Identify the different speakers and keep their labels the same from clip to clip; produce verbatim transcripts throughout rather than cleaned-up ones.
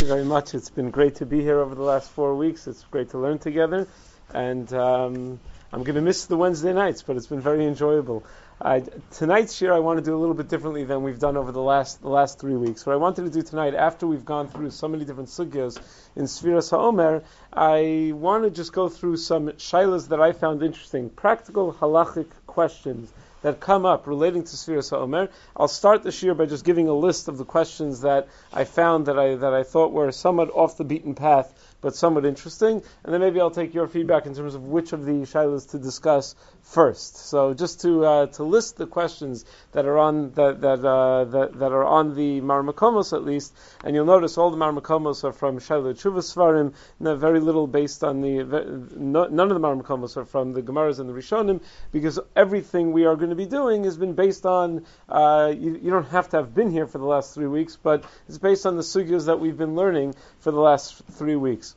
Speaker 1: you very much. It's been great to be here over the last four weeks. It's great to learn together. And um, I'm going to miss the Wednesday nights, but it's been very enjoyable. I, tonight's year I want to do a little bit differently than we've done over the last the last three weeks. What I wanted to do tonight, after we've gone through so many different sugyos in Sfiras HaOmer, I want to just go through some shailas that I found interesting, practical halachic questions that come up relating to Sfiras HaOmer. I'll start this year by just giving a list of the questions that I found that I that I thought were somewhat off the beaten path, but somewhat interesting, and then maybe I'll take your feedback in terms of which of the shailas to discuss first. So just to uh, to list the questions that are on that that uh, that, that are on the Marmakomos at least, and you'll notice all the Marmakomos are from Shaila Tshuva Svarim, and very little based on the no, none of the Marmakomos are from the Gemaras and the Rishonim, because everything we are going to be doing has been based on uh, you, you don't have to have been here for the last three weeks, but it's based on the sugyas that we've been learning for the last three weeks.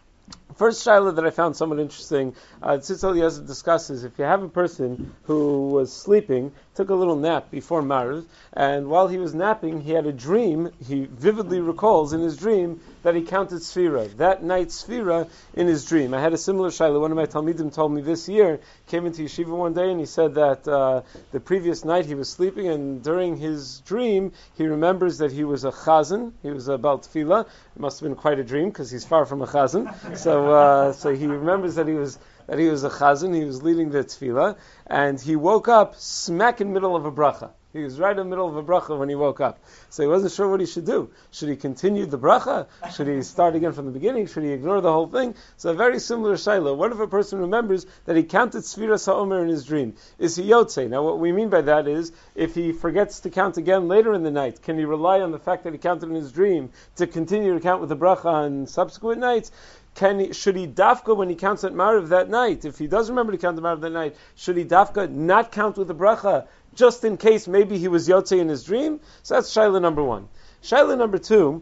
Speaker 1: First shaila that I found somewhat interesting, uh, Tzitz Eliezer discusses, if you have a person who was sleeping, took a little nap before Maariv, and while he was napping, he had a dream, he vividly recalls in his dream that he counted Sfira, that night Sfira in his dream. I had a similar shaila. One of my Talmidim told me this year, came into yeshiva one day and he said that uh, the previous night he was sleeping, and during his dream he remembers that he was a chazan, he was a Baal Tefillah. It must have been quite a dream because he's far from a chazan. So uh, so he remembers that he was that he was a chazan, he was leading the tefillah, and he woke up smack in the middle of a bracha. He was right in the middle of a bracha when he woke up. So he wasn't sure what he should do. Should he continue the bracha? Should he start again from the beginning? Should he ignore the whole thing? So a very similar shaila. What if a person remembers that he counted Sfiras HaOmer in his dream? Is he yotzei? Now what we mean by that is, if he forgets to count again later in the night, can he rely on the fact that he counted in his dream to continue to count with the bracha on subsequent nights? Can he, should he dafka when he counts at Maariv that night? If he does remember to count the Maariv that night, should he dafka not count with the bracha, just in case maybe he was yotzei in his dream? So that's shaila number one. Shaila number two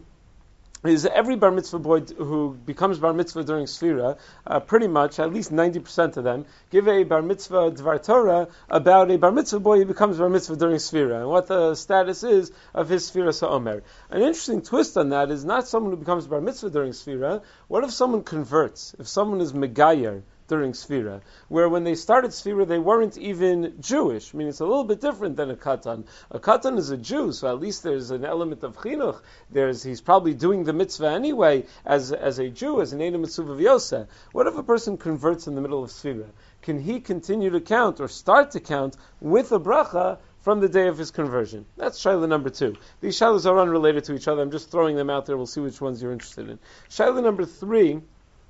Speaker 1: is every bar mitzvah boy who becomes bar mitzvah during Sfira, uh, pretty much, at least ninety percent of them, give a bar mitzvah dvar Torah about a bar mitzvah boy who becomes bar mitzvah during Sfira, and what the status is of his Sfiras HaOmer. An interesting twist on that is not someone who becomes bar mitzvah during Sfira. What if someone converts? If someone is megayer during Sfira, where when they started Sfira they weren't even Jewish. I mean, it's a little bit different than a Katan. A Katan is a Jew, so at least there's an element of Chinuch. There's, he's probably doing the mitzvah anyway as as a Jew, as an Eina Mitzvah of Yoseh. What if a person converts in the middle of Sfira? Can he continue to count or start to count with a bracha from the day of his conversion? That's shaila number two. These shailas are unrelated to each other. I'm just throwing them out there. We'll see which ones you're interested in. Shaila number three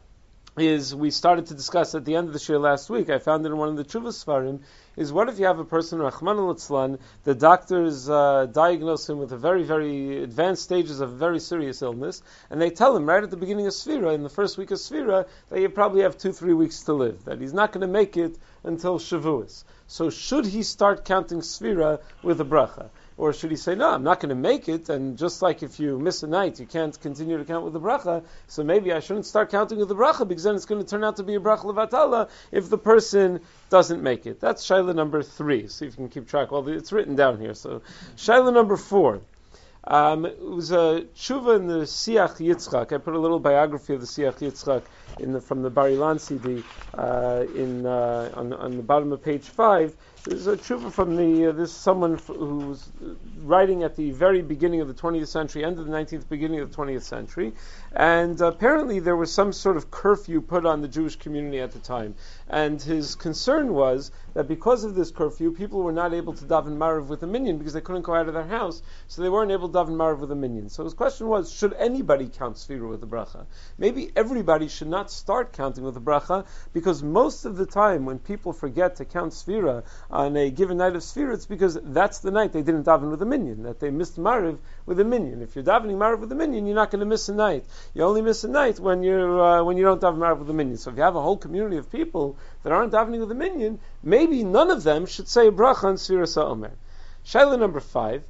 Speaker 1: is, we started to discuss at the end of the shir last week, I found it in one of the Tshuva Svarim, is what if you have a person, Rachmana litzlan, the doctors uh, diagnose him with a very, very advanced stages of a very serious illness, and they tell him right at the beginning of Sfira, in the first week of Sfira, that you probably have two, three weeks to live, that he's not going to make it until Shavuos. So should he start counting Sfira with a bracha? Or should he say, no, I'm not going to make it, and just like if you miss a night, you can't continue to count with the bracha, so maybe I shouldn't start counting with the bracha, because then it's going to turn out to be a bracha levatala if the person doesn't make it. That's shaila number three. See if you can keep track. Well, it's written down here. So shaila number four. Um, it was a tshuva in the Siach Yitzchak. I put a little biography of the Siach Yitzchak in the, from the Bar Ilan C D uh, in uh, on, on the bottom of page five. There's a tshuva from the uh, this someone f- who was writing at the very beginning of the twentieth century, end of the nineteenth, beginning of the twentieth century, and uh, apparently there was some sort of curfew put on the Jewish community at the time, and his concern was that because of this curfew, people were not able to daven Maariv with a minyan because they couldn't go out of their house, so they weren't able to daven Maariv with a minyan. So his question was, should anybody count Sfira with a bracha? Maybe everybody should not start counting with a bracha, because most of the time when people forget to count Sfira on a given night of Sfira, it's because that's the night they didn't daven with a minyan, that they missed Maariv with a minyan. If you're davening Maariv with a minyan, you're not going to miss a night. You only miss a night when you're uh, when you don't daven Maariv with a minyan. So if you have a whole community of people that aren't davening with a minyan, maybe none of them should say a bracha on Sfiras HaOmer. Shaila number five.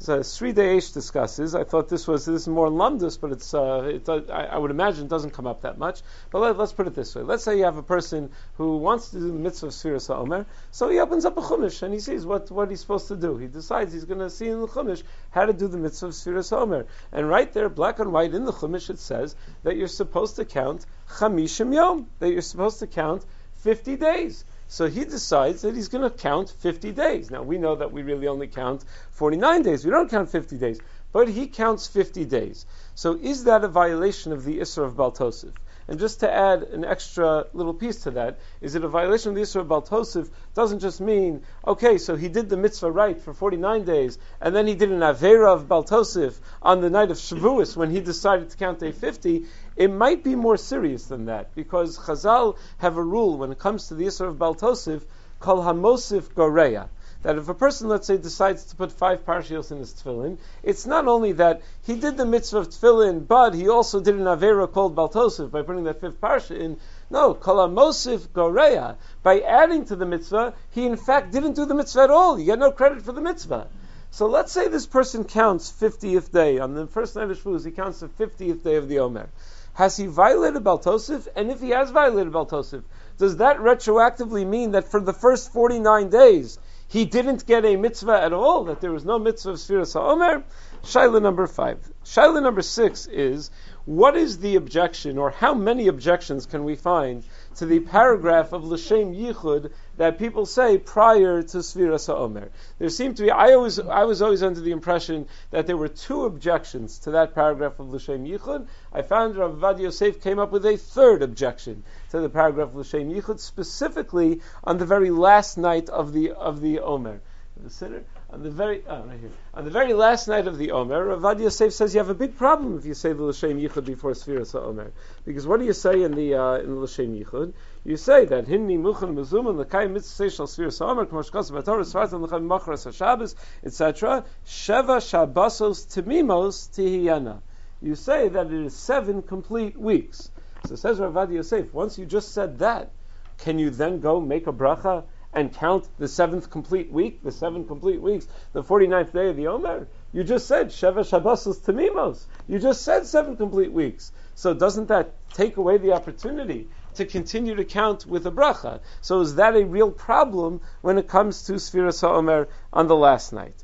Speaker 1: So Sri Daesh discusses. I thought this was this is more lamdus, but it's uh, it, I, I would imagine it doesn't come up that much. But let, let's put it this way: let's say you have a person who wants to do the mitzvah of Sfiras HaOmer, so he opens up a chumash and he sees what, what he's supposed to do. He decides he's going to see in the chumash how to do the mitzvah of Sfiras HaOmer, and right there, black and white in the chumash, it says that you're supposed to count chamishim yom, that you're supposed to count fifty days. So he decides that he's going to count fifty days. Now we know that we really only count forty-nine days. We don't count fifty days. But he counts fifty days. So is that a violation of the Isra of Baal Tosef? And just to add an extra little piece to that, is it a violation of the Isra of Baal Tosef? Doesn't just mean, okay, so he did the mitzvah right for forty-nine days, and then he did an Avera of Baal Tosef on the night of Shavuos when he decided to count day fifty. It might be more serious than that, because Chazal have a rule when it comes to the Isra of Baal Tosef, Kol HaMosif Goreya, that if a person, let's say, decides to put five parshios in his tefillin, it's not only that he did the mitzvah of tefillin, but he also did an avera called Baal Tosef by putting that fifth parsha in. No, Kol HaMosif Goreya, by adding to the mitzvah, he in fact didn't do the mitzvah at all. You get no credit for the mitzvah. So let's say this person counts fiftieth day. On the first night of Shavuos, he counts the fiftieth day of the Omer. Has he violated Baal Tosef? And if he has violated Baal Tosef, does that retroactively mean that for the first forty-nine days, he didn't get a mitzvah at all, that there was no mitzvah of Sfiras HaOmer? Shaila number five. Shaila number six is, what is the objection, or how many objections can we find to the paragraph of L'Shem Yichud that people say prior to Sfiras HaOmer? There seemed to be, I always, I was always under the impression that there were two objections to that paragraph of L'Shem Yichud. I found Rav Avad Yosef came up with a third objection to the paragraph of L'Shem Yichud, specifically on the very last night of the of the Omer. The sinner, on the very oh, right here. On the very last night of the Omer, Rav Avad Yosef says you have a big problem if you say the L'Shem Yichud before Sfiras HaOmer. Because what do you say in the uh, in the L'Shem Yichud? You say that Hinni Muchan Mezuman L'Kayim Mitzvah Shel Sfiras HaOmer K'mo Shkos B'Torah Svartam L'Chem Machras HaShabbos et cetera. Sheva Shabbosos Timimos Tihiyana. You say that it is seven complete weeks. So says Rav Avad Yosef, once you just said that, can you then go make a bracha and count the seventh complete week, the seven complete weeks, the forty-ninth day of the Omer? You just said Sheva Shabbosos Timimos. You just said seven complete weeks. So doesn't that take away the opportunity to continue to count with a bracha? So is that a real problem when it comes to Sfiras HaOmer on the last night?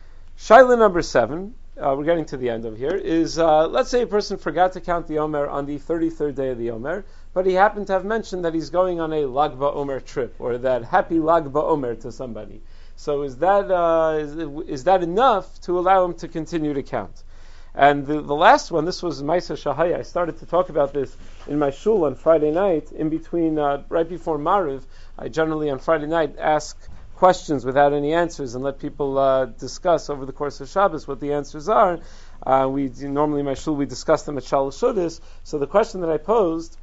Speaker 1: Shaila number seven, uh, we're getting to the end of here, is uh, let's say a person forgot to count the Omer on the thirty-third day of the Omer, but he happened to have mentioned that he's going on a Lag BaOmer trip, or that happy Lag BaOmer to somebody. So is that uh, is, is that enough to allow him to continue to count? And the, the last one, this was Maisa Shahaya. I started to talk about this in my shul on Friday night, in between, uh, right before Mariv. I generally on Friday night ask questions without any answers and let people uh, discuss over the course of Shabbos what the answers are. Uh, we normally in my shul we discuss them at Shalosh Shudas. So the question that I posed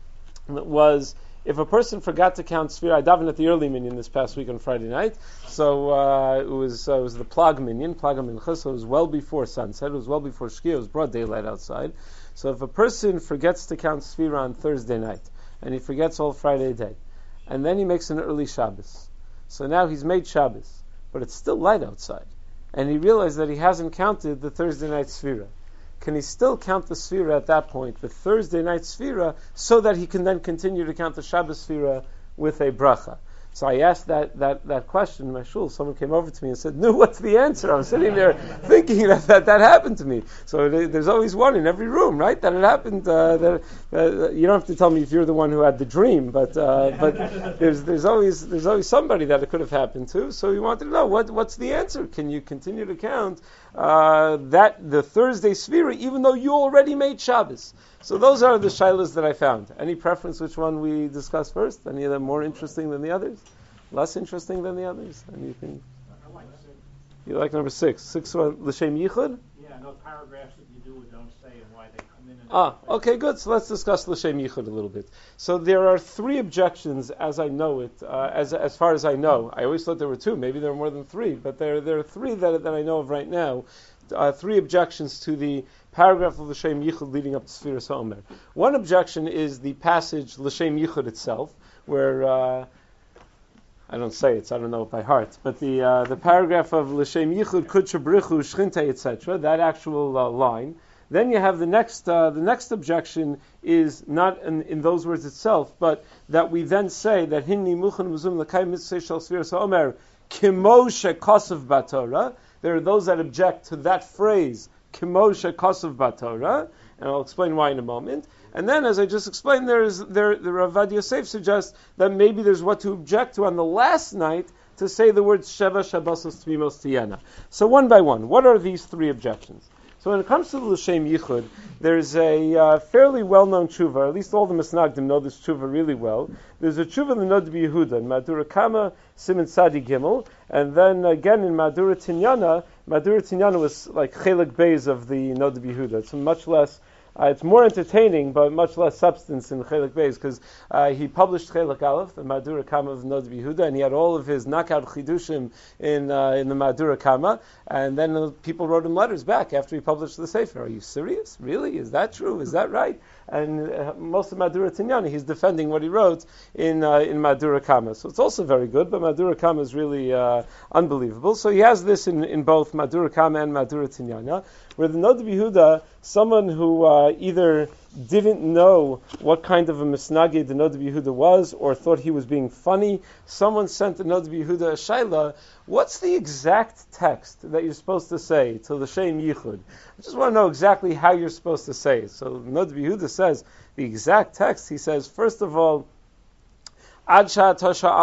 Speaker 1: was, if a person forgot to count Sfira, I davened at the early minyan this past week on Friday night, so uh, it was uh, it was the Plag minyan, Plag Mincha, so it was well before sunset, it was well before Shkia, it was broad daylight outside. So if a person forgets to count Sfira on Thursday night, and he forgets all Friday day, and then he makes an early Shabbos, so now he's made Shabbos, but it's still light outside, and he realized that he hasn't counted the Thursday night Sfira. Can he still count the Sfira at that point, the Thursday night Sfira, so that he can then continue to count the Shabbos Sfira with a bracha? So I asked that, that, that question in my shul. Someone came over to me and said, "No, what's the answer?" I was sitting there thinking that, that that happened to me. So there's always one in every room, right? That it happened. Uh, that uh, you don't have to tell me if you're the one who had the dream, but uh, but there's there's always there's always somebody that it could have happened to. So he wanted to know what what's the answer. Can you continue to count uh, that the Thursday Sfira even though you already made Shabbos? So those are the shilas that I found. Any preference which one we discuss first? Any of them more interesting than the others? Less interesting than the others? Anything?
Speaker 2: I like six.
Speaker 1: You like number six? Six one, L'Shem Yichud?
Speaker 2: Yeah, no paragraphs that you do or don't say and why they come in. And
Speaker 1: ah, okay, good. So let's discuss L'Shem Yichud a little bit. So there are three objections, as I know it, uh, as as far as I know. I always thought there were two. Maybe there were more than three, but there there are three that that I know of right now. Uh, three objections to the paragraph of L'Shem Yichud leading up to Sfiras HaOmer. One objection is the passage L'Shem Yichud itself, where uh, I don't say it, so I don't know it by heart. But the uh, the paragraph of L'Shem Yichud Kudsha Brichu Shchinte et cetera, that actual uh, line. Then you have the next uh, the next objection is not in, in those words itself, but that we then say that Hinni Muchan Muzum L'Kai Mitzvah Shal Sfiras HaOmer Kimo Shekosav Batorah. There are those that object to that phrase Kimo Shekosav Batorah, and I'll explain why in a moment. And then, as I just explained, there is there the Ravad Yosef suggests that maybe there's what to object to on the last night to say the words Sheva Shabbosos Tvimos Tiyena. So one by one, what are these three objections? So when it comes to the L'Shem Yichud, there's a uh, fairly well-known tshuva, at least all the Masnagdim know this tshuva really well. There's a tshuva in the Nod B'Yehuda, in Madura Kama, Siman Sadi Gimel, and then again in Madura Tinyana. Madura Tinyana was like Chelik Beis of the Nod B'Yehuda. It's much less Uh, it's more entertaining, but much less substance in Chelik Beis, because uh, he published Chelik Aleph, the Madura Kama of Nod B'Yehuda, and he had all of his knockout chidushim in uh, in the Madura Kama, and then uh, people wrote him letters back after he published the Sefer. Are you serious? Really? Is that true? Is that right? And uh, most of Madura Tinyani, he's defending what he wrote in uh, in Madura Kama. So it's also very good, but Madura Kama is really uh, unbelievable. So he has this in, in both Madura Kama and Madura Tinyana, where the Nod B'Yehuda, someone who uh, either didn't know what kind of a misnagid the Nod B'Yehuda was, or thought he was being funny, someone sent the Nod B'Yehuda a shaila, what's the exact text that you're supposed to say to L'Shem Yichud? I just want to know exactly how you're supposed to say it. So Nod B'Yehuda says, the exact text, he says, first of all, instead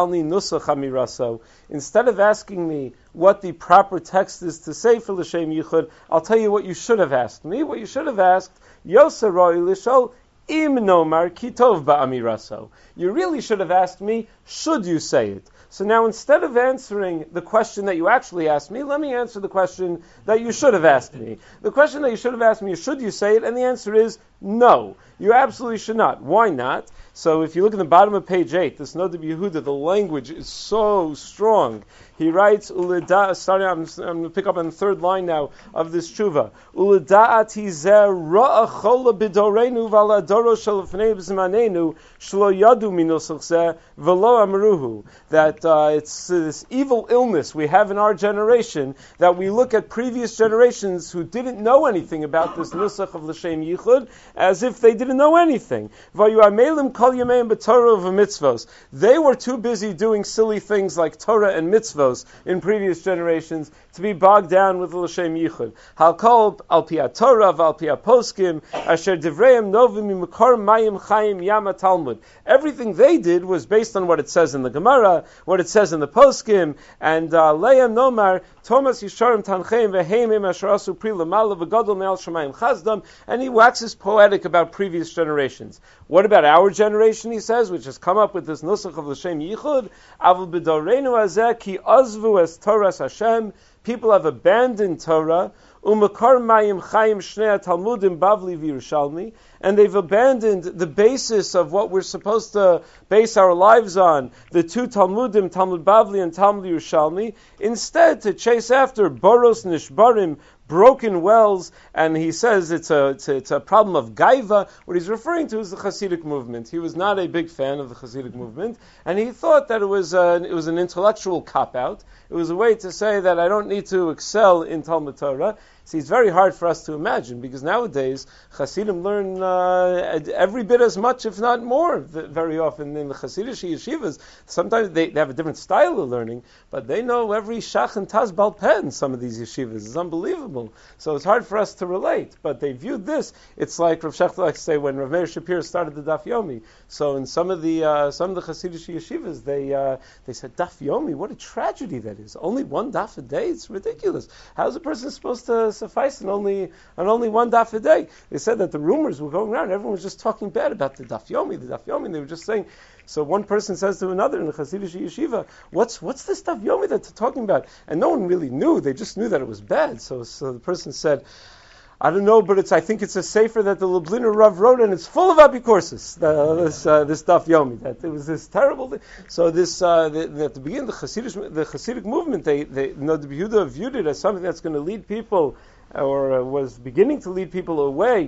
Speaker 1: of asking me what the proper text is to say for L'Shem Yichud, I'll tell you what you should have asked me. What you should have asked, Yoseroi Lishol Im Nomar Kitov Ba'amiraso. You really should have asked me, should you say it? So now instead of answering the question that you actually asked me, let me answer the question that you should have asked me. The question that you should have asked me is, should you say it? And the answer is, no. You absolutely should not. Why not? So if you look at the bottom of page eight, this Nod B'Yehuda, the language is so strong. He writes, Ulida, starting, I'm, I'm going to pick up on the third line now of this tshuva. Ulida'ati zeh ra'achola b'dorenu v'aladoro shalafnei b'zmanenu shlo yadu minusach zeh v'lo amruhu. That uh, it's uh, this evil illness we have in our generation, that we look at previous generations who didn't know anything about this nusach of L'Shem Yichud as if they didn't know anything. V'yu kol yameim b'torah v'mitzvos. They were too busy doing silly things like Torah and mitzvos in previous generations to be bogged down with L'Shem Yichud. Halkol al pi Torah v'al pi poskim asher divreim novim mimukor mayim chayim yama Talmud. Everything they did was based on what it says in the Gemara, what it says in the poskim, and le'am nomar Thomas Yisharim Tancheim v'heimim asher asu pri l'mala v'gadol me'al shamayim chazdam, and he waxes poetic about previous generations. What about our generation, he says, which has come up with this nusach of L'Shem Yichud? Avul b'doreinu hazeh ki azvu es Torahs Hashem. People have abandoned Torah. Umakar mayim chayim shnei Talmudim Bavli v'Yerushalmi, and they've abandoned the basis of what we're supposed to base our lives on, the two Talmudim, Talmud Bavli and Talmud Yerushalmi, instead to chase after boros nishbarim, broken wells, and he says it's a, it's a it's a problem of gaiva. What he's referring to is the Hasidic movement. He was not a big fan of the Hasidic movement, and he thought that it was a, it was an intellectual cop-out. It was a way to say that I don't need to excel in Talmud Torah. See, it's very hard for us to imagine, because nowadays Hasidim learn uh, every bit as much, if not more, very often in the Hasidic yeshivas. Sometimes they, they have a different style of learning, but they know every shach and taz bal peh in some of these yeshivas. It's unbelievable. So it's hard for us to relate, but they viewed this. It's like Rav Shechter likes to say when Rav Meir Shapir started the Daf Yomi. So in some of the uh, some of the Hasidic yeshivas, they uh, they said, Daf Yomi, what a tragedy that is. Only one daf a day? It's ridiculous. How's a person supposed to suffice on only on only one daf a day? They said that the rumors were going around. Everyone was just talking bad about the Daf Yomi, the Daf Yomi. And they were just saying. So one person says to another in the Hasidic yeshiva, "What's what's this Daf Yomi that they're talking about?" And no one really knew. They just knew that it was bad. So so the person said, I don't know, but it's. I think it's a sefer that the Lubliner Rav wrote, and it's full of apikorsis. This uh, this Daf Yomi, that it was this terrible thing. So this uh, the, at the beginning, the Hasidic the Hasidic movement, they they you know, the Yehuda viewed it as something that's going to lead people, or uh, was beginning to lead people away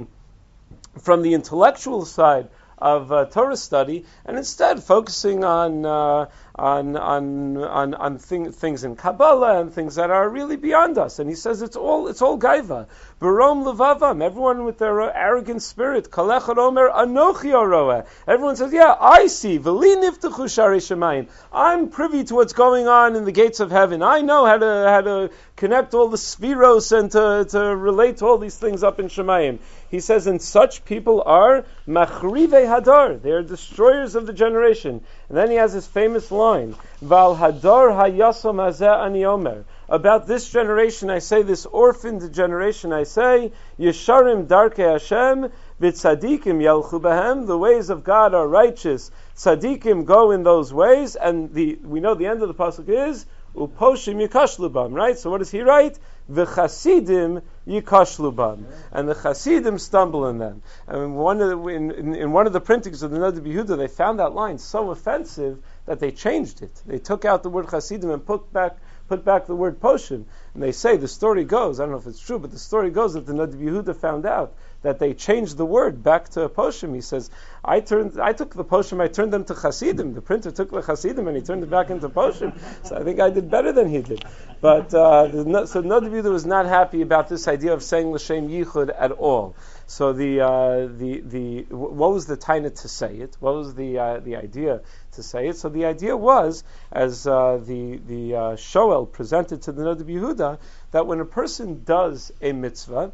Speaker 1: from the intellectual side of uh, Torah study, and instead focusing on uh, on on on, on thing, things in Kabbalah and things that are really beyond us. And he says it's all it's all gaiva. Barom levavam, everyone with their arrogant spirit. Kalechad omer anochi oroeh. Everyone says, yeah, I see. V'li niftechu sharei shemayim. I'm privy to what's going on in the gates of heaven. I know how to how to connect all the spheros and to, to relate all these things up in Shemayim. He says, and such people are machrivei hadar. They are destroyers of the generation. And then he has his famous line, Val hadar hayasom hazeh ani omer. About this generation I say, this orphaned generation I say, Yesharim darkei Hashem, v'tzadikim yalchu behem. The ways of God are righteous. Tzadikim go in those ways. And the we know the end of the pasuk is, Uposhim yikashlu bam, right? So what does he write? The Chasidim yikashlu bam, and the Chasidim stumble in them. And one of the, in, in, in one of the printings of the Noda B'Yehuda, they found that line so offensive that they changed it. They took out the word Chasidim and put back put back the word Poshim. And they say, the story goes, I don't know if it's true, but the story goes that the Noda B'Yehuda found out that they changed the word back to Poshim. He says, I turned, I took the Poshim, I turned them to Chasidim. The printer took the Chasidim and he turned it back into Poshim. So I think I did better than he did. But uh, the, so Noda B'Yehuda was not happy about this idea of saying L'Shem Yichud at all. So the uh, the the what was the taina to say it? What was the uh, the idea to say it? So the idea was, as uh, the the uh, Shoel presented to the Noda B'Yehuda, that when a person does a mitzvah,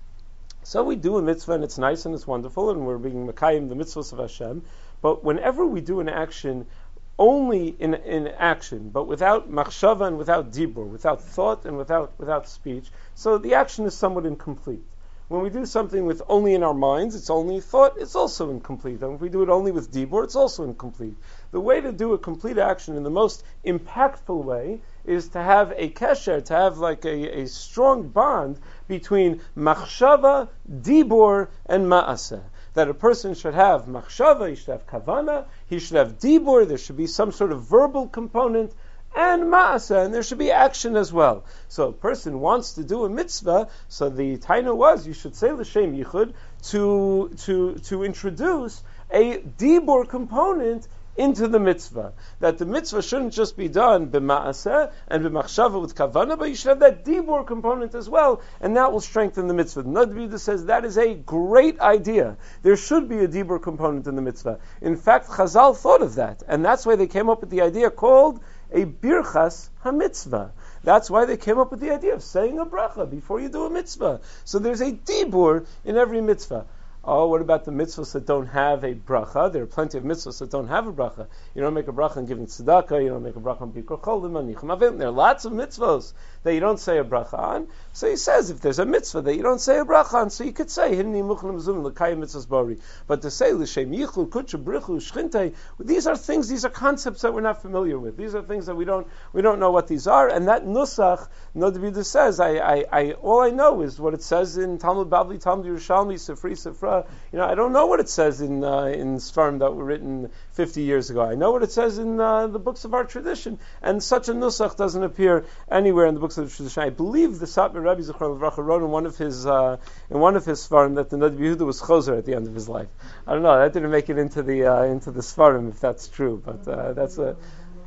Speaker 1: so we do a mitzvah and it's nice and it's wonderful and we're being mekayim the mitzvahs of Hashem, but whenever we do an action, only in in action, but without machshava and without dibur, without thought and without without speech, so the action is somewhat incomplete. When we do something with only in our minds, it's only thought, it's also incomplete. And if we do it only with dibur, it's also incomplete. The way to do a complete action in the most impactful way is to have a kesher, to have like a, a strong bond between machshava, dibur, and ma'aseh. That a person should have machshava, he should have kavana, he should have dibur, there should be some sort of verbal component, and ma'aseh, and there should be action as well. So a person wants to do a mitzvah, so the taina was, you should say l'shem yichud, to, to, to introduce a dibur component into the mitzvah. That the mitzvah shouldn't just be done b'ma'aseh and b'machshava with kavana, but you should have that dibur component as well, and that will strengthen the mitzvah. The Noda B'Yehuda says that is a great idea. There should be a dibur component in the mitzvah. In fact, Chazal thought of that, and that's why they came up with the idea called a birchas ha-mitzvah. That's why they came up with the idea of saying a bracha before you do a mitzvah. So there's a dibur in every mitzvah. Oh, what about the mitzvahs that don't have a bracha? There are plenty of mitzvahs that don't have a bracha. You don't make a bracha on giving tzedakah, you don't make a bracha on bikur cholim, on nichum avim. There are lots of mitzvahs that you don't say a bracha on. So he says, if there's a mitzvah that you don't say a bracha on, so you could say, hinni muchlim zum l'kayim mitzvahs bari. But to say, l'shem yichud, kutsha brichu, shchintei, these are things, these are concepts that we're not familiar with. These are things that we don't, we don't know what these are. And that nusach, Noda B'Yehuda says, I, I, I, all I know is what it says in Talmud Bavli, Talmud Yerushalmi, Sifri, Sifra. You know, I don't know what it says in uh, in Sfarim that were written fifty years ago. I know what it says in uh, the books of our tradition, and such a nusach doesn't appear anywhere in the books of the tradition. I believe the Satmar Rebbe Zichron Livracha wrote in one of his uh, in one of his Sfarim that the Noda B'Yehuda was choser at the end of his life. I don't know. That didn't make it into the uh, into the Sfarim, if that's true, but uh, that's a.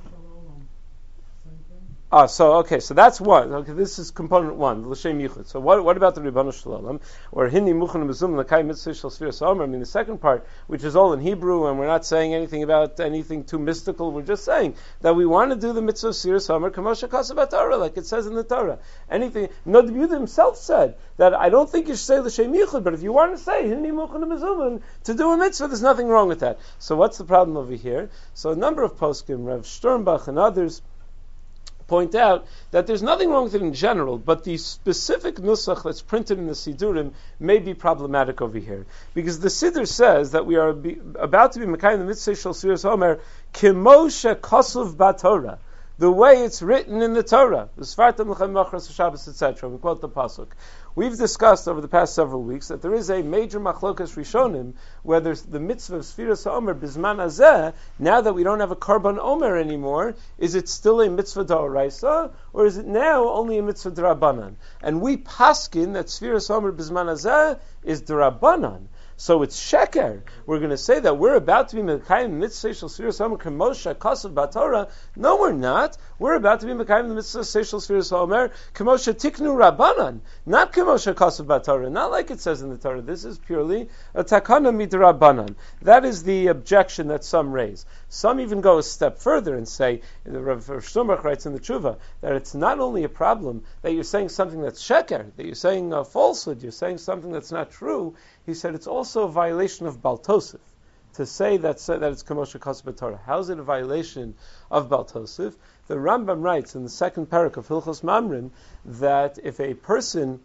Speaker 1: Ah, so okay, so that's one. Okay, this is component one, l'shem yichud. So what, what about the Ribbon Shalom or hinni muchan mezum l'kay mitzvah shel sfiras haomer? I mean, the second part, which is all in Hebrew, and we're not saying anything about anything too mystical. We're just saying that we want to do the mitzvah of sfiras haomer kamosha kasav Torah, like it says in the Torah. Anything. Noda B'Yehuda himself said that I don't think you should say l'shem yichud, but if you want to say hinni muchan mezum to do a mitzvah, there's nothing wrong with that. So what's the problem over here? So a number of poskim, Rav Sternbach and others, point out that there's nothing wrong with it in general, but the specific nusach that's printed in the Sidurim may be problematic over here. Because the Siddur says that we are be, about to be Mekayim the Mitzvah Shel Sfiras Haomer Kimoshe Kosuv Batorah, the way it's written in the Torah. et cetera. We quote the pasuk. We've discussed over the past several weeks that there is a major machlokas rishonim where there's the mitzvah of Sfiras Haomer Bizman Hazeh. Now that we don't have a Karban Omer anymore, is it still a mitzvah d'oraisa, or is it now only a mitzvah d'Rabbanan? And we paskin that Sfiras Haomer Bizman Hazeh is d'Rabbanan. So it's sheker. We're going to say that we're about to be mekayim mitzvah shel sfiras haomer k'moshe kasav b'Torah. No, we're not. We're about to be mekayim the mitzvah shel sfiras haomer k'moshe tiknu rabbanan, not k'moshe kasav b'Torah. Not like it says in the Torah. This is purely a takana midrabbanan. That is the objection that some raise. Some even go a step further and say, the Rav Shlomo writes in the Tshuva, that it's not only a problem that you're saying something that's sheker, that you're saying a falsehood, you're saying something that's not true. He said it's also a violation of Baal Tosef to say that, that it's Kamosha Kasav b'Torah. How is it a violation of Baal Tosef? The Rambam writes in the second parak of Hilchos Mamrin that if a person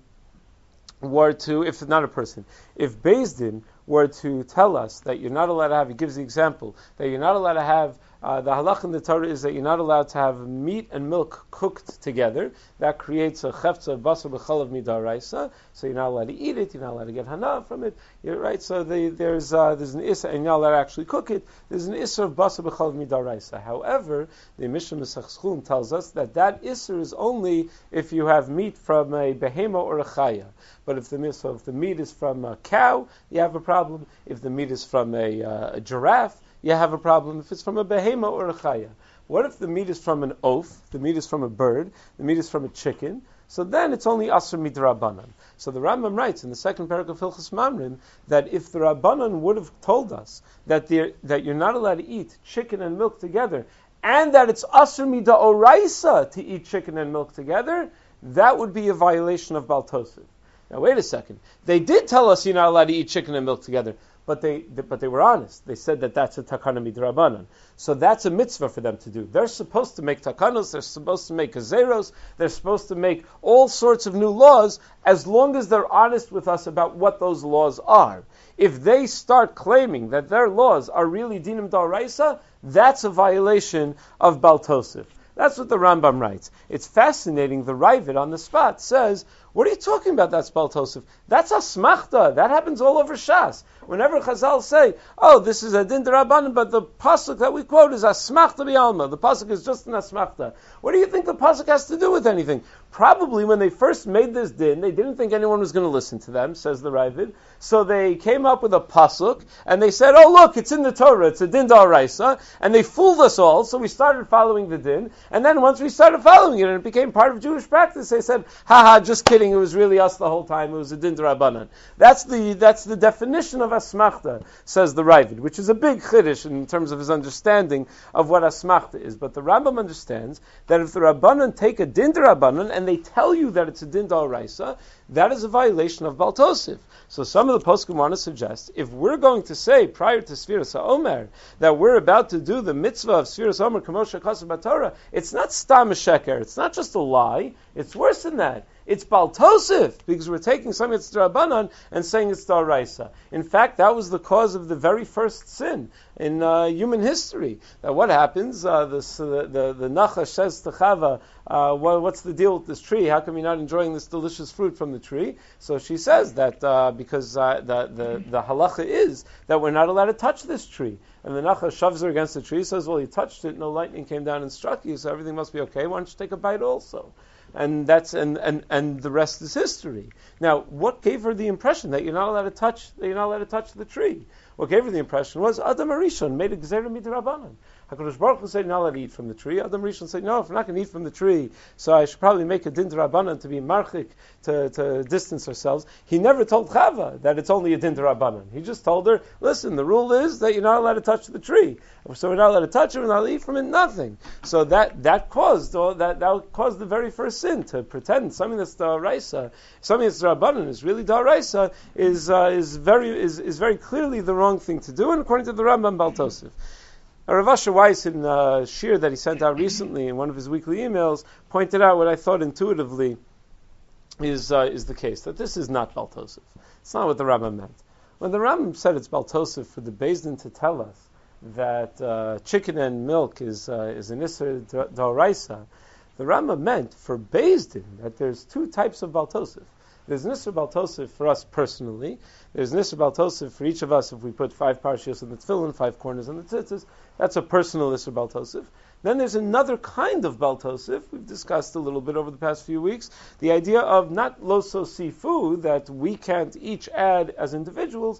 Speaker 1: were to, if not a person, if Beis Din were to tell us that you're not allowed to have, he gives the example, that you're not allowed to have, uh, the halach in the Torah is that you're not allowed to have meat and milk cooked together. That creates a chefza basar b'chalav midaraisa, so you're not allowed to eat it, you're not allowed to get hana from it, you're right, so the, there's uh, there's an issa, and you're not allowed to actually cook it, there's an issa of basar b'chalav midaraisa. However, the Mishnah Mesach Schulin tells us that that issa is only if you have meat from a behema or a chaya. But if the, so if the meat is from a cow, you have a problem. If the meat is from a, uh, a giraffe, you have a problem. If it's from a behema or a chaya. What if the meat is from an oaf, the meat is from a bird, the meat is from a chicken? So then it's only asr midrabanan. So the Rambam writes in the second paragraph of Hilchos Mamrin that if the Rabbanan would have told us that, that you're not allowed to eat chicken and milk together, and that it's asr midaoraisa to eat chicken and milk together, that would be a violation of Baal Tosef. Now wait a second. They did tell us you're not allowed to eat chicken and milk together, but they but they were honest. They said that that's a takana midrabanan. So that's a mitzvah for them to do. They're supposed to make takanos, they're supposed to make gezeros, they're supposed to make all sorts of new laws as long as they're honest with us about what those laws are. If they start claiming that their laws are really dinim d'oraisa, that's a violation of Baal Tosef. That's what the Rambam writes. It's fascinating. The Ravid on the spot says, what are you talking about, that's Baal Tosef? That's a smachta. That happens all over Shas. Whenever Chazal say, oh, this is a din d'Rabbanan, but the pasuk that we quote is a smachta b'alma. The pasuk is just an asmachta. What do you think the pasuk has to do with anything? Probably when they first made this din, they didn't think anyone was going to listen to them, says the Ravid. So they came up with a pasuk, and they said, oh, look, it's in the Torah, it's a din d'oraisa, and they fooled us all, so we started following the din, and then once we started following it, and it became part of Jewish practice, they said, haha, just kidding, it was really us the whole time, it was a din d'Rabbanan. That's the that's the definition of asmachta, says the Ravid, which is a big chiddush in terms of his understanding of what asmachta is. But the Rambam understands that if the Rabbanan take a din d'Rabbanan and they tell you that it's a din d'oraisa, that is a violation of Baal Tosef. So some of the poskim want to suggest, if we're going to say prior to Sfiras HaOmer that we're about to do the mitzvah of Sfiras HaOmer Kamosha Kasav b'Torah, it's not stam sheker, it's not just a lie, it's worse than that. It's Baal Tosef, because we're taking something that's D'Rabbanan and saying it's D'Oraisa. In fact, that was the cause of the very first sin in uh, human history. That what happens? Uh, this, uh, the the Nachash says to Chava, uh, what, what's the deal with this tree? How come you're not enjoying this delicious fruit from the tree? So she says that uh, because uh, the, the, the halacha is that we're not allowed to touch this tree. And the Nachash shoves her against the tree, says, well, you touched it, no lightning came down and struck you, so everything must be okay. Why don't you take a bite also? And that's and, and, and the rest is history. Now, what gave her the impression that you're not allowed to touch that you're not allowed to touch the tree? What gave her the impression was Adam Arishon made a gzera midrabanan. HaKadosh Baruch Hu said you're not allowed to eat from the tree. Adam Rishon said, no, if I'm not going to eat from the tree, so I should probably make a din d'Rabbanan to be marchik, to, to distance ourselves. He never told Chava that it's only a din d'Rabbanan. He just told her, listen, the rule is that you're not allowed to touch the tree. So we're not allowed to touch it, we're not allowed to eat from it, nothing. So that that caused that that caused the very first sin, to pretend something that's d'Oraisa, something that's d'Rabbanan is really d'Oraisa, is uh, is very is, is very clearly the wrong thing to do, and according to the Rambam Baal Tosef. Rav Asher Weiss, in a shir that he sent out recently in one of his weekly emails, pointed out what I thought intuitively is uh, is the case, that this is not Baal Tosef. It's not what the Rambam meant. When the Rambam said it's Baal Tosef for the Beis Din to tell us that uh, chicken and milk is uh, is an Isser d'Oraisa, the Rambam meant for Beis Din that there's two types of Baal Tosef. There's an Isser Baal Tosef for us personally. There's an Isser Baal Tosef for each of us if we put five parshios in the tefillin, five corners in the tzitzis. That's a personal Isser Baal Tosef. Then there's another kind of Baal Tosef, we've discussed a little bit over the past few weeks, the idea of not loso sifu, that we can't each add as individuals,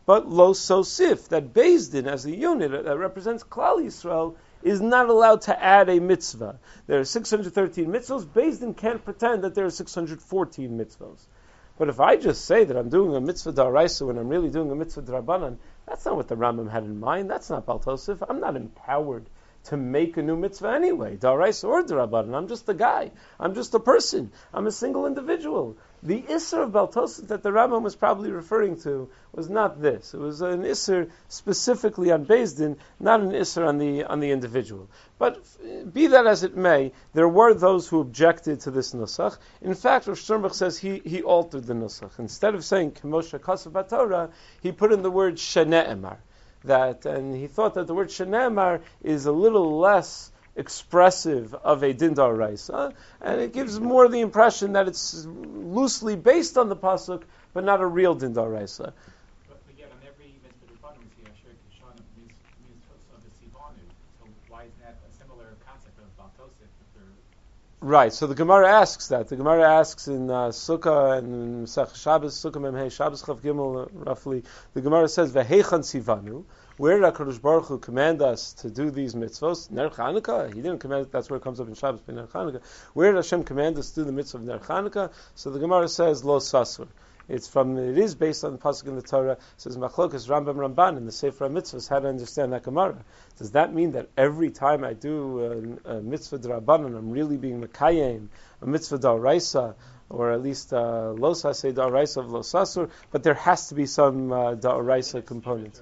Speaker 1: but lo sosif, that Beis Din as a unit that represents Klal Yisrael is not allowed to add a mitzvah. There are six hundred thirteen mitzvahs. Beis Din can't pretend that there are six hundred fourteen mitzvahs. But if I just say that I'm doing a mitzvah d'oraisa when I'm really doing a mitzvah d'Rabbanan, that's not what the Rambam had in mind. That's not Baal Tosef. I'm not empowered to make a new mitzvah anyway, d'oraisa or d'Rabbanan. I'm just a guy. I'm just a person. I'm a single individual. The Isser of Baal Tosef that the Rambam was probably referring to was not this. It was an Isser specifically on Beis Din, not an Isser on the on the individual. But be that as it may, there were those who objected to this nusach. In fact, Rosh Sternbuch says he, he altered the nusach. Instead of saying Kemoshe Kasav BaTorah, he put in the word Shene'emar. That, and he thought that the word Shene'emar is a little less expressive of a din d'oraisa, and it gives more the impression that it's loosely based on the pasuk, but not a real din d'oraisa.
Speaker 3: But yet, on every mitzvah d'Rabbanan, we see Asher Kishon of mitzvahs of the Sivanu. So why isn't that a similar concept of Baal Tosef?
Speaker 1: Right. So the Gemara asks that. The Gemara asks in uh, Sukkah and in Masech Shabbos, Sukkah Memhei Shabbos Chav Gimel, uh, roughly. The Gemara says V'heichan Sivanu. Where did HaKadosh Baruch Hu command us to do these mitzvos? Ner Chanukah? He didn't command, that's where it comes up in Shabbos, Ner Chanukah. Where did Hashem command us to do the mitzvah of Ner Chanukah? So the Gemara says, Lo Sasur. It's from, it is based on the pasuk in the Torah. It says, Machlokas Rambam Ramban in the Sefer HaMitzvahs, how to understand that Gemara. Does that mean that every time I do a, a mitzvah d'Rabbanan, I'm really being Mekayim, a mitzvah d'Oraisa, or at least uh, Lo Saseh d'Oraisa of Lo Sasur, but there has to be some uh, d'Oraisa component.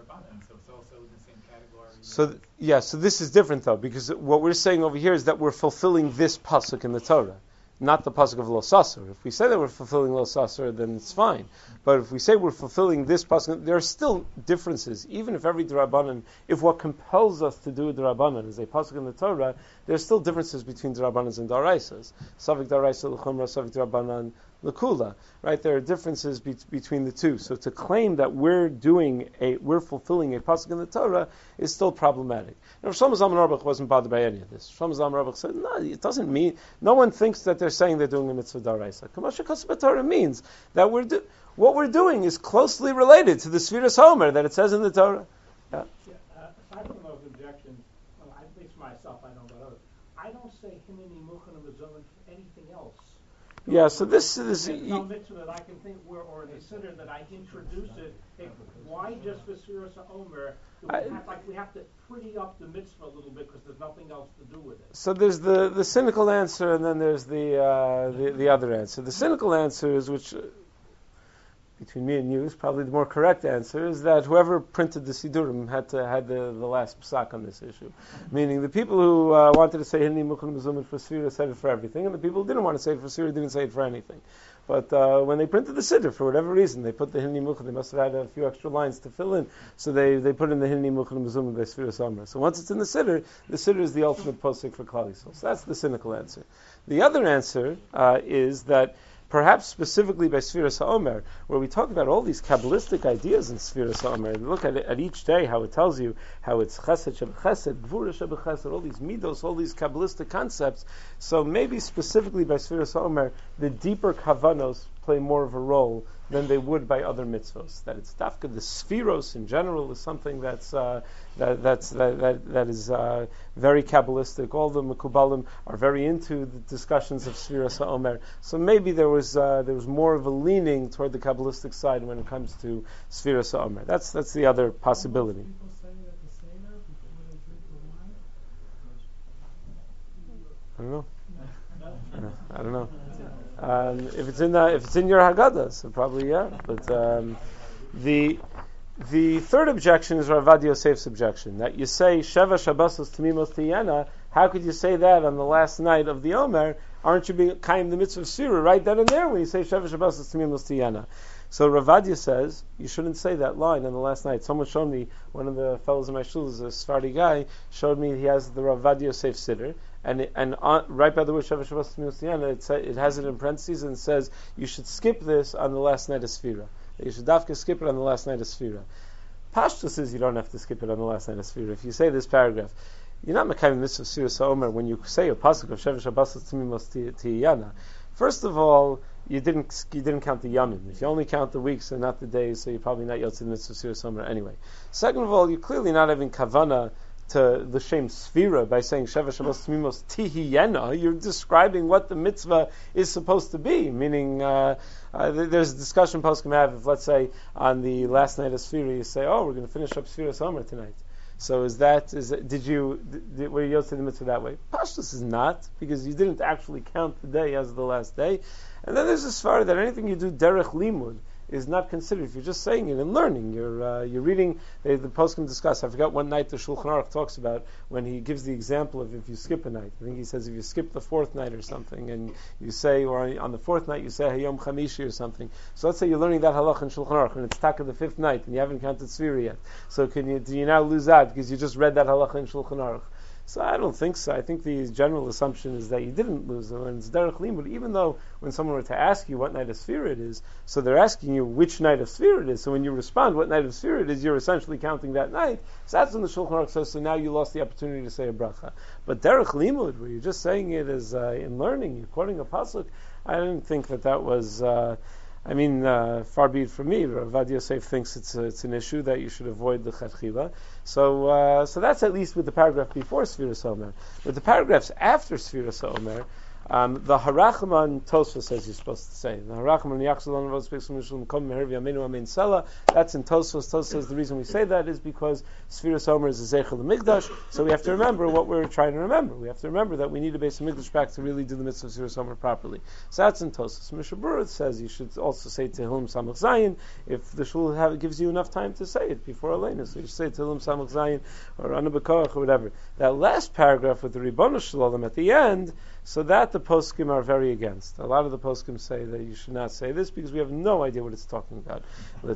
Speaker 1: So th- yeah, so this is different though, because what we're saying over here is that we're fulfilling this pasuk in the Torah, not the pasuk of Lo Sasur. If we say that we're fulfilling Lo Sasur, then it's fine. But if we say we're fulfilling this pasuk, there are still differences. Even if every d'Rabbanan, if what compels us to do a d'Rabbanan is a pasuk in the Torah, there are still differences between d'Rabbanans and d'Oraisas. Savik d'Oraisa l'chumra, Savik d'Rabbanan l'kula. Right? There are differences be- between the two. So to claim that we're doing a, we're fulfilling a pasuk in the Torah is still problematic. Now, Shlomo Zalman Auerbach wasn't bothered by any of this. Shlomo Zalman Auerbach said, no, it doesn't mean, no one thinks that they're saying they're doing a mitzvah d'Oraisa. Kemoshe Kasav BaTorah means that we're do, what we're doing is closely related to the Sfiras Homer that it says in the Torah.
Speaker 2: Yeah. Yeah, uh, aside from those objections, well, at least myself, I don't know about others, I don't say Hineni Muchanim Azumin for anything else.
Speaker 1: Yeah, so this is...
Speaker 2: There's no mitzvah that I can think where, or in the Siddur that I introduce it. If, why just for Sfiras HaOmer? Do we
Speaker 1: I,
Speaker 2: have, like, we have to pretty up the mitzvah a little bit because there's nothing else to do with it.
Speaker 1: So there's the, the cynical answer, and then there's the, uh, the the other answer. The cynical answer is, which uh, between me and you is probably the more correct answer, is that whoever printed the Sidurim had to had the, the last psak on this issue. Meaning the people who uh, wanted to say Hinni Mukhal Mezumin for Sfira said it for everything, and the people who didn't want to say it for Sfira didn't say it for anything. But uh, when they printed the Siddur, for whatever reason, they put the Hinni Mukhal, they must have had a few extra lines to fill in, so they, they put in the Hinni Mukhal Mezumin by Sfira Samra. So once it's in the Siddur, the Siddur is the ultimate posik for Klal Yisrael. So that's the cynical answer. The other answer uh, is that perhaps specifically by Sfiras HaOmer, where we talk about all these Kabbalistic ideas in Sfiras HaOmer, look at it at each day, how it tells you how it's Chesed Sheb Chesed, Gvura Sheb Chesed, all these Midos, all these Kabbalistic concepts. So maybe specifically by Sfiras HaOmer, the deeper Kavanos play more of a role than they would by other mitzvos. That it's dafka, the Sphiros in general is something that's uh, that that's that that, that is uh, very Kabbalistic. All the Mekubalim are very into the discussions of Sfiras HaOmer. So maybe there was uh, there was more of a leaning toward the Kabbalistic side when it comes to Sfiras HaOmer. That's that's the other possibility. I don't know. I don't know. Um, if it's in the, if it's in your Haggadah, so probably yeah. But um, the the third objection is Rav Ovadia Yosef's objection, that you say Sheva Shabbosos Tamimos Tiyana. How could you say that on the last night of the Omer? Aren't you being kaim the mitzvah of Sira right then and there when you say Sheva Shabbosos Tamimos Tiyana? So Rav Ovadia says you shouldn't say that line on the last night. Someone showed me, one of the fellows in my shul is a Sephardi guy, showed me he has the Rav Ovadia Yosef Siddur. And it, and on, right by the word Sheva Shabbosos Tamimos Tiyana, it, say, it has it in parentheses and says you should skip this on the last night of Sfira. You should dafka skip it on the last night of Sfira. Pashtus says you don't have to skip it on the last night of Sfira. If you say this paragraph, you're not mekayim mitzvah Sfiras HaOmer when you say a pasuk of Sheva Shabbosos Tamimos Tiyana. First of all, you didn't you didn't count the yamim. If you only count the weeks and not the days, so you're probably not yotzei the mitzvah Sfiras Omer anyway. Second of all, you're clearly not having kavana to the shem sfira by saying Sheva Shabbos Tmimos Tihiyena. You're describing what the mitzvah is supposed to be, meaning uh, uh, there's a discussion poskim have if, let's say, on the last night of Sfira, you say, oh, we're going to finish up Sfiras Omer tonight. So is that, is it, did you, did, were you yotzei the mitzvah that way? Pashtus is not, because you didn't actually count the day as the last day. And then there's this svara that anything you do derech limud is not considered. If you're just saying it and learning, you're uh, you're reading. They, the poskim discuss. I forgot one night the Shulchan Aruch talks about when he gives the example of if you skip a night. I think he says if you skip the fourth night or something, and you say, or on, on the fourth night you say Hayom Chamishi or something. So let's say you're learning that halach in Shulchan Aruch, and it's taka the fifth night, and you haven't counted Sfira yet. So can you do you now lose out because you just read that halach in Shulchan Aruch? So I don't think so. I think the general assumption is that you didn't lose them, and it's derech limud. Even though when someone were to ask you what night of Sfira it is, so they're asking you which night of Sfira it is. So when you respond what night of Sfira it is, you're essentially counting that night. So that's when the Shulchan Aruch says. So now you lost the opportunity to say a bracha. But derech limud, where you're just saying it as uh, in learning, you're quoting a pasuk. I didn't think that that was. Uh, I mean, uh, far be it from me. Rav Yosef thinks it's a, it's an issue that you should avoid the chetchila. So, uh, so that's at least with the paragraph before Sfiras Omer. With the paragraphs after Sfiras Omer, um, the Harachman Tosfos says you're supposed to say. The Harachman Yachzalon Rod speaks from Mishum Kom Meher V'Yameinu Amen Sela. That's in Tosfos. Tosfos says the reason we say that is because Sfiras Omer is a Zeichel Mikdash. So we have to remember what we're trying to remember. We have to remember that we need a base of Mikdash back to really do the mitzvah of Sfiras Omer properly. So that's in Tosfos. Mishnah Berurah says you should also say Tehillim Samach Zayin if the shul have, gives you enough time to say it before Elena. So you say Tehillim Samach Zayin or Ana B'Koach or whatever. That last paragraph with the Ribono Shel Olam at the end. So that the poskim are very against. A lot of the poskim say that you should not say this because we have no idea what it's talking about. We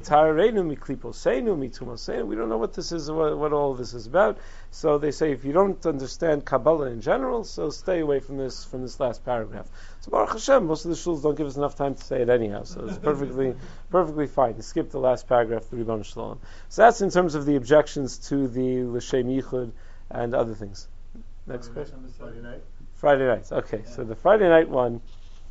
Speaker 1: don't know what this is, what, what all this is about. So they say if you don't understand Kabbalah in general, so stay away from this from this last paragraph. So Baruch Hashem, most of the shuls don't give us enough time to say it anyhow. So it's perfectly perfectly fine. You skip the last paragraph, the Ribono Shel Olam. So that's in terms of the objections to the L'Shem Yichud and other things. Next question.
Speaker 4: Friday night.
Speaker 1: Friday nights. Okay, yeah. So the Friday night one,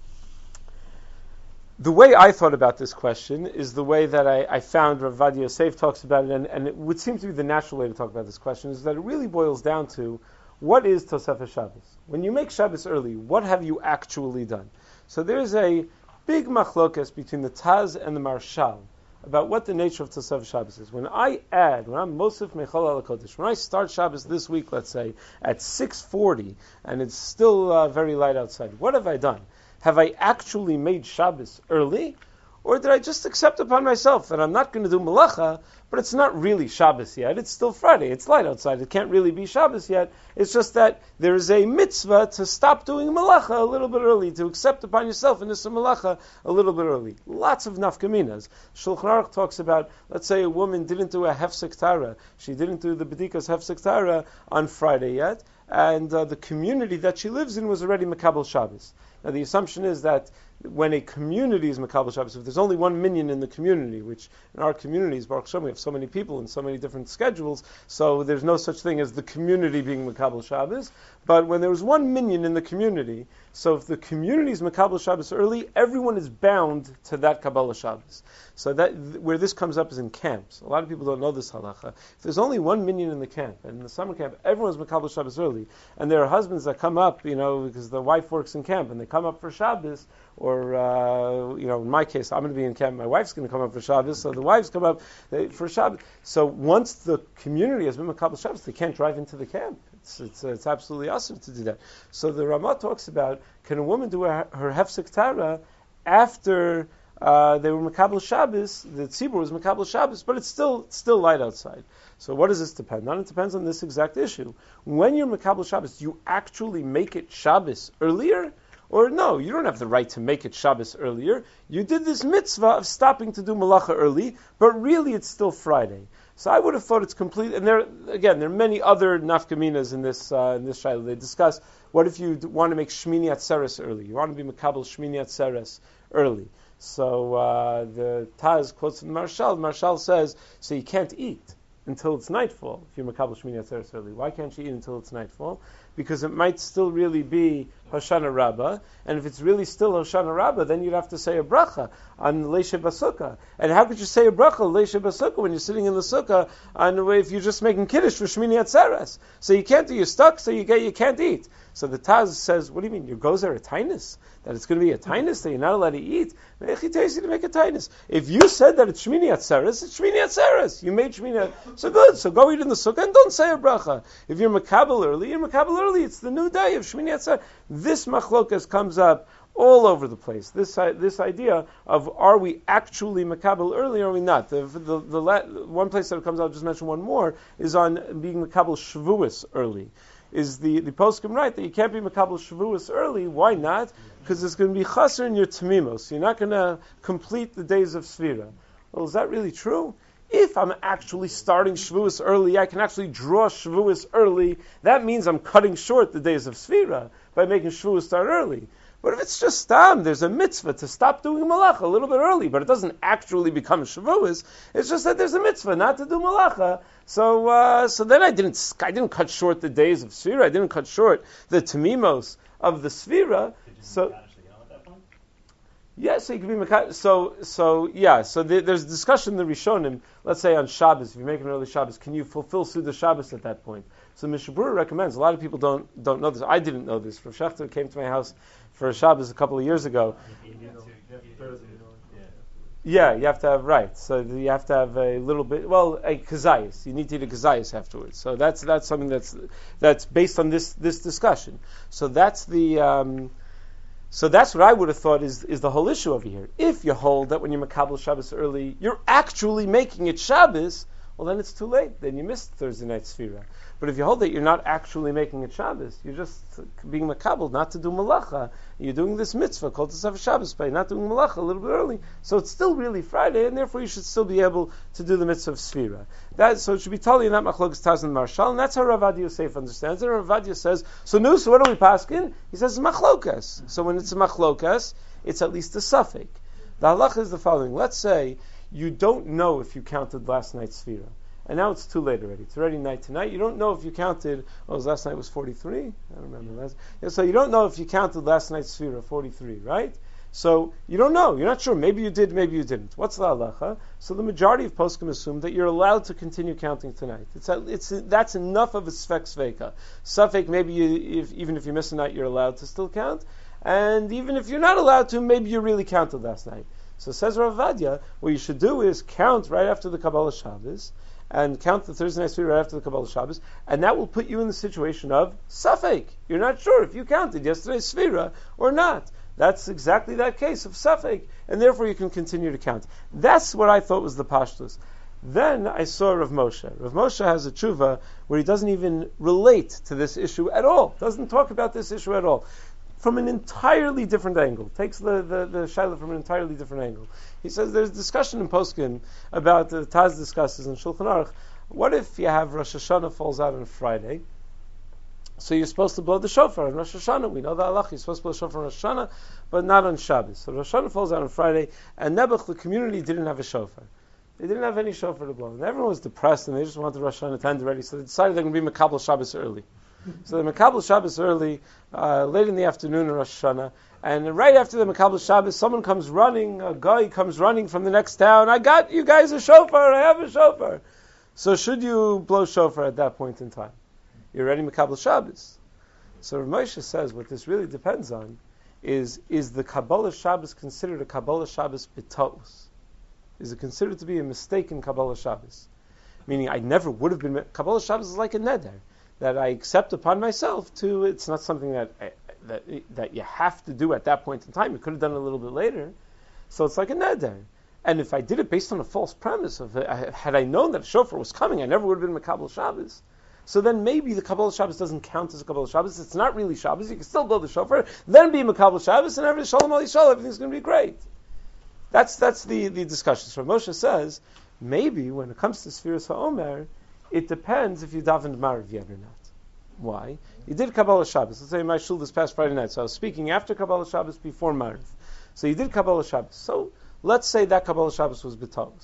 Speaker 1: the way I thought about this question is the way that I, I found Rav Yosef talks about it, and, and it would seem to be the natural way to talk about this question, is that it really boils down to what is Tosefes Shabbos? When you make Shabbos early, what have you actually done? So there's a big machlokas between the Taz and the Marshal about what the nature of Tosefes Shabbos is. When I add, when I'm Mosif Mechal Al Kodesh, when I start Shabbos this week, let's say, at six forty, and it's still uh, very light outside, what have I done? Have I actually made Shabbos early? Or did I just accept upon myself that I'm not going to do Malacha, but it's not really Shabbos yet. It's still Friday. It's light outside. It can't really be Shabbos yet. It's just that there is a mitzvah to stop doing Malacha a little bit early, to accept upon yourself in this Malacha a little bit early. Lots of nafkaminas. Shulchan Aruch talks about, let's say a woman didn't do a hefsek tara. She didn't do the B'dikas hefsek tara on Friday yet, and uh, the community that she lives in was already Makabel Shabbos. Now the assumption is that when a community is Makabel Shabbos, if there's only one minyan in the community, which in our communities, Baruch Hashem, we have so many people and so many different schedules, so there's no such thing as the community being Makabel Shabbos. But when there was one minyan in the community, so if the community is Makabel Shabbos early, everyone is bound to that Kabbalah Shabbos. So that where this comes up is in camps. A lot of people don't know this halacha. If there's only one minyan in the camp, and in the summer camp, everyone's Makabel Shabbos early, and there are husbands that come up, you know, because the wife works in camp, and they come up for Shabbos, or, uh, you know, in my case, I'm going to be in camp, my wife's going to come up for Shabbos, so the wives come up they, for Shabbos. So once the community has been Makabel Shabbos, they can't drive into the camp. It's it's, uh, it's absolutely awesome to do that. So the Ramah talks about, can a woman do her, her hefsek tara after uh, they were Makabel Shabbos, the tzibur was Makabel Shabbos, but it's still it's still light outside. So what does this depend on? It depends on this exact issue. When you're Makabel Shabbos, do you actually make it Shabbos earlier? Or no, you don't have the right to make it Shabbos earlier. You did this mitzvah of stopping to do Malacha early, but really it's still Friday. So I would have thought it's complete. And there, again, there are many other nafkaminas in this uh, in this shayla. They discuss what if you want to make Shmini Atzeres early. You want to be Makabel Shmini Atzeres early. So uh, the Taz quotes from the Marshal. The Marshal says, so you can't eat until it's nightfall. If you're Makabel Shmini Atzeres early, why can't you eat until it's nightfall? Because it might still really be Hoshana Rabbah, and if it's really still Hoshana Rabbah, then you'd have to say a bracha on Leisha Basukah. And how could you say a bracha Leisha Basukah when you're sitting in the sukkah on the way if you're just making kiddush for Shmini Atzeres? So you can't do, you're stuck, so you get you can't eat. So the Taz says, what do you mean? Your gozer a tainus? That it's going to be a tainus that you're not allowed to eat? To make a tainus. If you said that it's Shmini Atzeres, it's Shmini Atzeres. You made Shmini Atzeres. So good. So go eat in the sukkah and don't say a bracha. If you're Makabel early, you're Makabel early. It's the new day of Shmini Atzeres. This machlokas comes up all over the place. This uh, this idea of are we actually Makabel early or are we not? The, the, the, la- one place that it comes out, I'll just mention one more, is on being Makabel Shavuos early. Is the, the poskim right that you can't be Makabel Shavuos early? Why not? Because there's going to be chaser in your tamimos. You're not going to complete the days of Sfira. Well, is that really true? If I'm actually starting Shavuos early, I can actually draw Shavuos early. That means I'm cutting short the days of Sfira by making Shavuos start early. But if it's just stam, there's a mitzvah to stop doing malacha a little bit early, but it doesn't actually become Shavuos. It's just that there's a mitzvah not to do malacha. So, uh, so then I didn't, I didn't cut short the days of Sfira. I didn't cut short the tamimos of the Sfira. So, yeah, so you can be Makad. So, so yeah, so the, there's discussion in the Rishonim. Let's say on Shabbos, if you make an early Shabbos, can you fulfill Suda Shabbos at that point? So Mishnah Berurah recommends. A lot of people don't don't know this. I didn't know this. Rav Shechter came to my house for a Shabbos a couple of years ago. Yeah, you have to have right. So you have to have a little bit. Well, a kazayis. You need to eat a kazayis afterwards. So that's that's something that's that's based on this this discussion. So that's the. Um, So that's what I would have thought is, is the whole issue over here. If you hold that when you're Makabel Shabbos early, you're actually making it Shabbos, well then it's too late. Then you missed Thursday night Sfira. But if you hold that you're not actually making it Shabbos, you're just being Makabel, not to do Malacha. You're doing this mitzvah called Tosaf Shabbos by not doing Malacha a little bit early. So it's still really Friday, and therefore you should still be able to do the mitzvah of Sfira. That, so it should be totally in that Machlokes Taz and Marshal, and that's how Rav Adia Yosef understands it. Rav Adia says, so no, so what are we paskin? He says Machlokas. So when it's a Machlokas, it's at least a suffix. The halacha is the following. Let's say you don't know if you counted last night's Sfira. And now it's too late already. It's already night tonight. You don't know if you counted, oh, last night was forty-three? I don't remember. Last, yeah, so you don't know if you counted last night's Sfira, forty-three, right? So you don't know. You're not sure. Maybe you did, maybe you didn't. What's the halacha? So the majority of poskim assume that you're allowed to continue counting tonight. It's, a, it's a, That's enough of a sfek sveka. Safek, maybe you, if, even if you miss a night, you're allowed to still count. And even if you're not allowed to, maybe you really counted last night. So says Rav Vadia, what you should do is count right after the Kabbalah Shabbos, and count the Thursday night Sfira right after the Kabbalah Shabbos, and that will put you in the situation of Safek. You're not sure if you counted yesterday's Sfira or not. That's exactly that case of Safek, and therefore you can continue to count. That's what I thought was the Pashtus. Then I saw Rav Moshe. Rav Moshe has a tshuva where he doesn't even relate to this issue at all. Doesn't talk about this issue at all. From an entirely different angle. Takes the, the, the Shaila from an entirely different angle. He says there's discussion in Poskim about, the Taz discusses in Shulchan Aruch, what if you have Rosh Hashanah falls out on Friday? So you're supposed to blow the shofar on Rosh Hashanah. We know the halach, you're supposed to blow the shofar on Rosh Hashanah, but not on Shabbos. So Rosh Hashanah falls out on Friday, and Nebuch, the community, didn't have a shofar. They didn't have any shofar to blow. And everyone was depressed, and they just wanted Rosh Hashanah to end already, so they decided they're going to be Makabel Shabbos early. So the Makabel Shabbos early, uh, late in the afternoon in Rosh Hashanah, and right after the Makabel Shabbos, someone comes running, a guy comes running from the next town, I got you guys a shofar, I have a shofar. So should you blow shofar at that point in time? You're ready Makabel Shabbos. So Rav Moshe says what this really depends on is, is the Kabbalah Shabbos considered a Kabbalah Shabbos b'tos? Is it considered to be a mistaken Kabbalah Shabbos? Meaning I never would have been, Kabbalah Shabbos is like a neder, that I accept upon myself to, it's not something that I, that that you have to do at that point in time. You could have done it a little bit later. So it's like a neder. And if I did it based on a false premise, of uh, had I known that a shofar was coming, I never would have been Makabel Shabbos. So then maybe the Kabbalah Shabbos doesn't count as a Kabbalah Shabbos. It's not really Shabbos. You can still blow the shofar, then be Makabel Shabbos, and every Shalom Al Yisrael, everything's going to be great. That's that's the, the discussion. So Moshe says, maybe when it comes to Sfiras HaOmer, it depends if you davened Marav yet or not. Why? You did Kabbalah Shabbos. Let's say my shul this past Friday night. So I was speaking after Kabbalah Shabbos, before Marav. So you did Kabbalah Shabbos. So let's say that Kabbalah Shabbos was b'tos.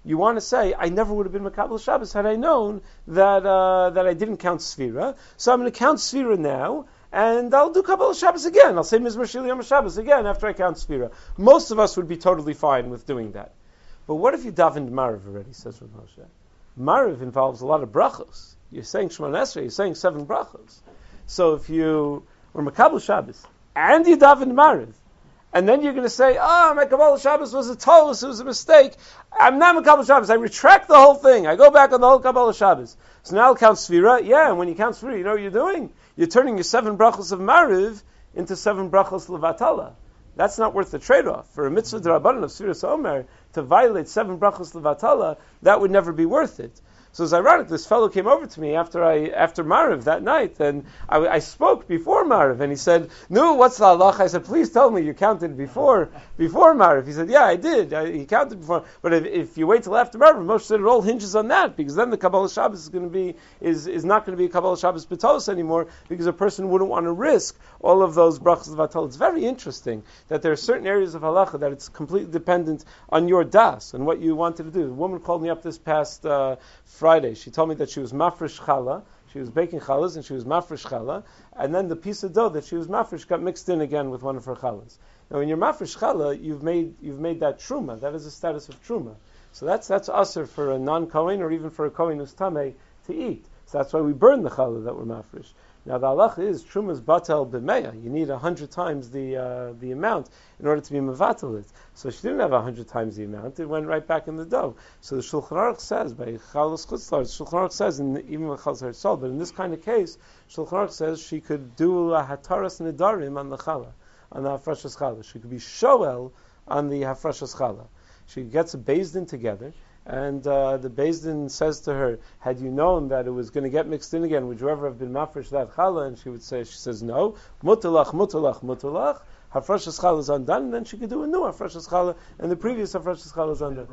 Speaker 1: you want to say, I never would have been Makabel Shabbos had I known that uh, that I didn't count Sfira. So I'm going to count Sfira now, and I'll do Kabbalah Shabbos again. I'll say Mizmor Shili Yom Shabbos again after I count Sfira. Most of us would be totally fine with doing that. But what if you davened Mariv already, says Rav Moshe? Mariv involves a lot of brachos. You're saying Shemona Esrei, you're saying seven brachos. So if you were Makabel Shabbos, and you davened Mariv, and then you're going to say, ah, oh, my Kabbalah Shabbos was a tolos, it was a mistake. I'm not Makabel Shabbos. I retract the whole thing. I go back on the whole Kabbalah Shabbos. So now I'll count Sfira. Yeah, and when you count Sfira, you know what you're doing? You're turning your seven brachos of Mariv into seven brachos Levatala. That's not worth the trade-off. For a mitzvah d'Rabbanan of Sfiras Omer, to violate seven brachos Levatala, that would never be worth it. So it's ironic, this fellow came over to me after I after Mariv that night, and I, I spoke before Mariv, and he said, no, what's the halacha? I said, please tell me you counted before before Mariv. He said, yeah, I did. I, he counted before. But if, if you wait till after Mariv, Moshe said it all hinges on that, because then the Kabbalah Shabbos is going to be is, is not going to be a Kabbalah Shabbos B'tos anymore, because a person wouldn't want to risk all of those brachos of Atal. It's very interesting that there are certain areas of halacha that it's completely dependent on your das and what you wanted to do. A woman called me up this past uh, Friday. She told me that she was mafresh challah. She was baking challahs and she was mafresh challah. And then the piece of dough that she was mafresh got mixed in again with one of her challahs. Now, when you're mafresh challah, you've made you've made that truma. That is the status of truma. So that's that's usher for a non-kohen or even for a kohen who's tameh to eat. So that's why we burn the challah that we're mafresh. Now the halacha is truma's batel b'meya. You need a hundred times the uh, the amount in order to be mevatel it. So she didn't have a hundred times the amount; it went right back in the dough. So the Shulchan Aruch says by chalas chutzlar, Shulchan Aruch says in the, even with chalas herself, but in this kind of case, Shulchan Aruch says she could do a hataras nedarim on the challah, on the hafrashas challah. She could be shoel on the hafrashas challah. She gets a beis din together. And uh, the beis din says to her, had you known that it was going to get mixed in again, would you ever have been mafresh that challah? And she would say, she says, no. Mutalach, mutalach, mutalach. Hafrashas challah is undone, and then she could do a new hafrashas challah, and the previous hafrashas challah is undone.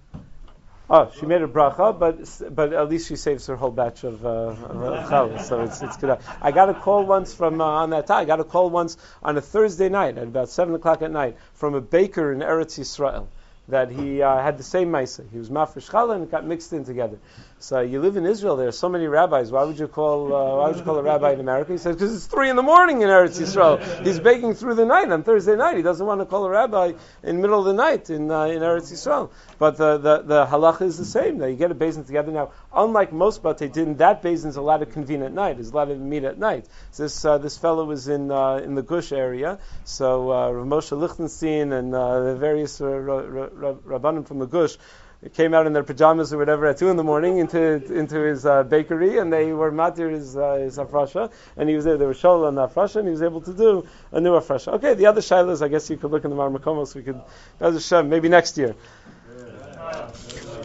Speaker 1: Oh, she made a bracha, but but at least she saves her whole batch of, uh, of challah, so it's it's good. I got a call once from uh, on that time. I got a call once on a Thursday night at about seven o'clock at night from a baker in Eretz Yisrael, that he uh, had the same maisa. He was mafresh challah and it got mixed in together. So you live in Israel, there are so many rabbis. Why would you call uh, Why would you call a rabbi in America? He says, because it's three in the morning in Eretz Yisrael. He's baking through the night on Thursday night. He doesn't want to call a rabbi in the middle of the night in uh, in Eretz Yisrael. But the, the, the halacha is the same. Now you get a beis din together. Now, unlike most batei din, that beis din is allowed to convene at night. It's allowed to meet at night. So this uh, this fellow was in uh, in the Gush area. So uh, Rav Moshe Lichtenstein and uh, the various uh, rabbanim from the Gush came out in their pajamas or whatever at two in the morning into into his uh, bakery, and they were matir his uh, his hafrasha, and he was there. They were shol on the hafrasha, and he was able to do a new hafrasha. Okay, the other shaylas, I guess you could look in the Mar Makomos. We could, maybe next year.